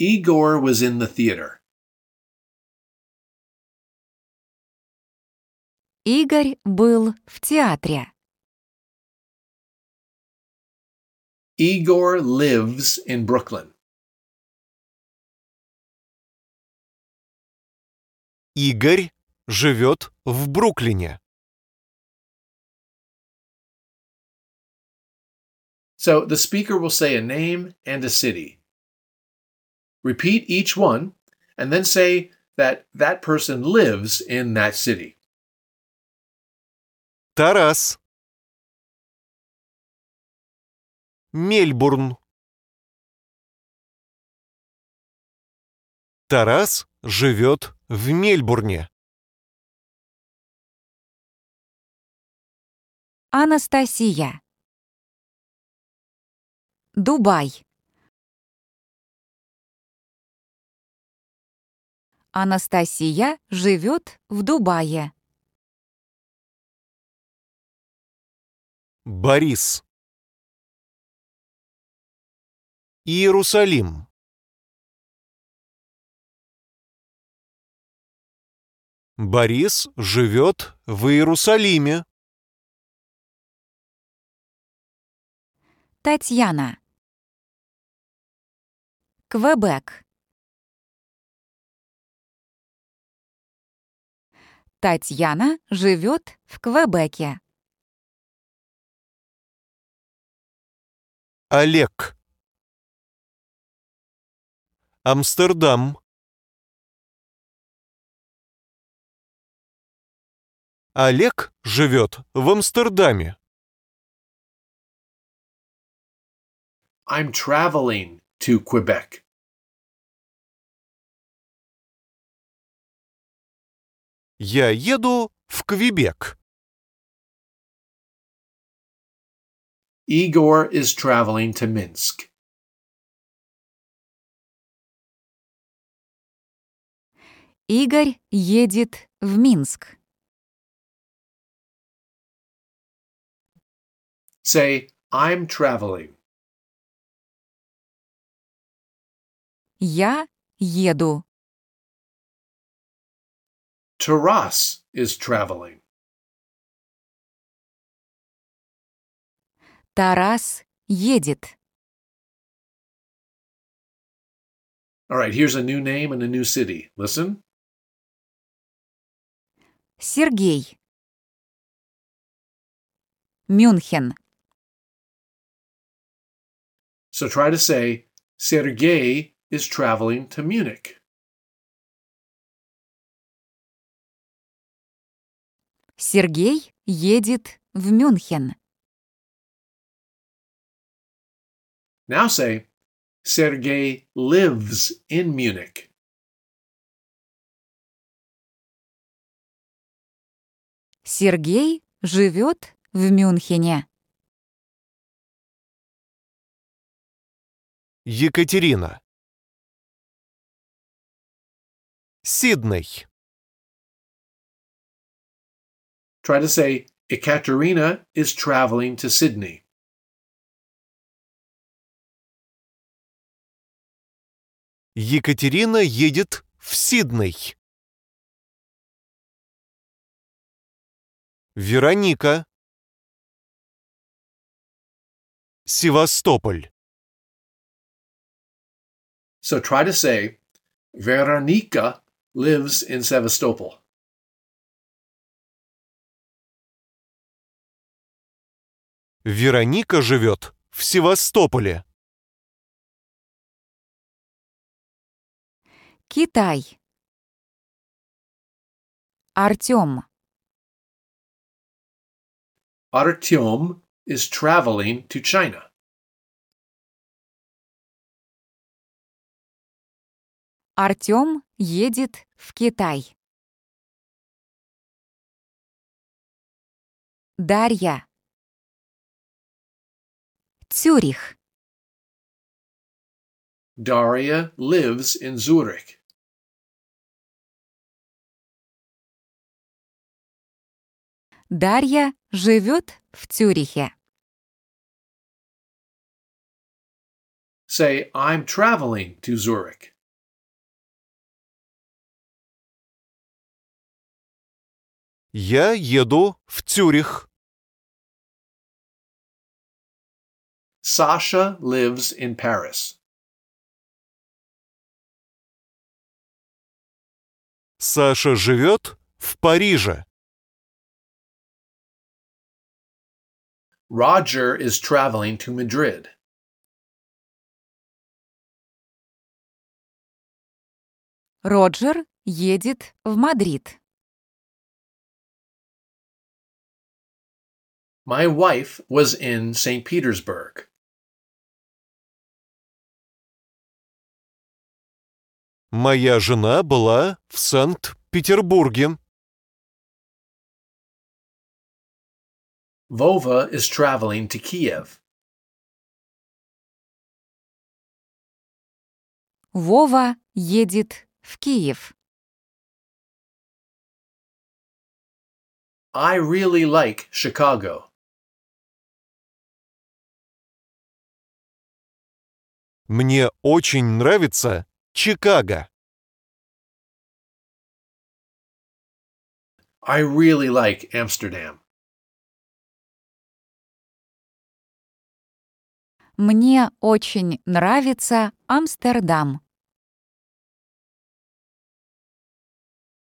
Igor was in the theater. Игорь был в театре. Igor lives in Brooklyn. Игорь живет в Бруклине. So the speaker will say a name and a city. Repeat each one, and then say that that person lives in that city. Тарас. Мельбурн. Тарас живет в Мельбурне. Анастасия. Дубай. Анастасия живет в Дубае. Борис. Иерусалим. Борис живет в Иерусалиме. Татьяна. Квебек. Татьяна живет в Квебеке. Олег. Амстердам. Олег живет в Амстердаме. I'm traveling to Quebec. Я еду в Квебек. Igor is traveling to Minsk. Игорь едет в Минск. Say, I'm traveling. Я еду. Taras is traveling. Тарас едет. All right, here's a new name and a new city. Listen. Сергей. Мюнхен. So try to say, Sergei is traveling to Munich. Сергей едет в Мюнхен. Now say, Sergei lives in Munich. Сергей живет в Мюнхене. Екатерина. Сидней. Try to say, Ekaterina is traveling to Sydney. Екатерина едет в Сидней. Вероника. Севастополь. So try to say, Veronika lives in Sevastopol. Вероника живет в Севастополе. Китай. Артём. Artyom is traveling to China. Артём едет в Китай. Дарья. Цюрих. Daria lives in Zurich. Дарья живет в Цюрихе. say, I'm traveling to Zurich. Я еду в Цюрих. Sasha lives in Paris. Саша живет в Париже. Roger is traveling to Madrid. Роджер едет в Мадрид. My wife was in St. Petersburg. Моя жена была в Санкт-Петербурге. Vova is traveling to Kiev. Вова едет в Киев. I really like Chicago. Мне очень нравится Чикаго. I really like Amsterdam. Мне очень нравится Амстердам.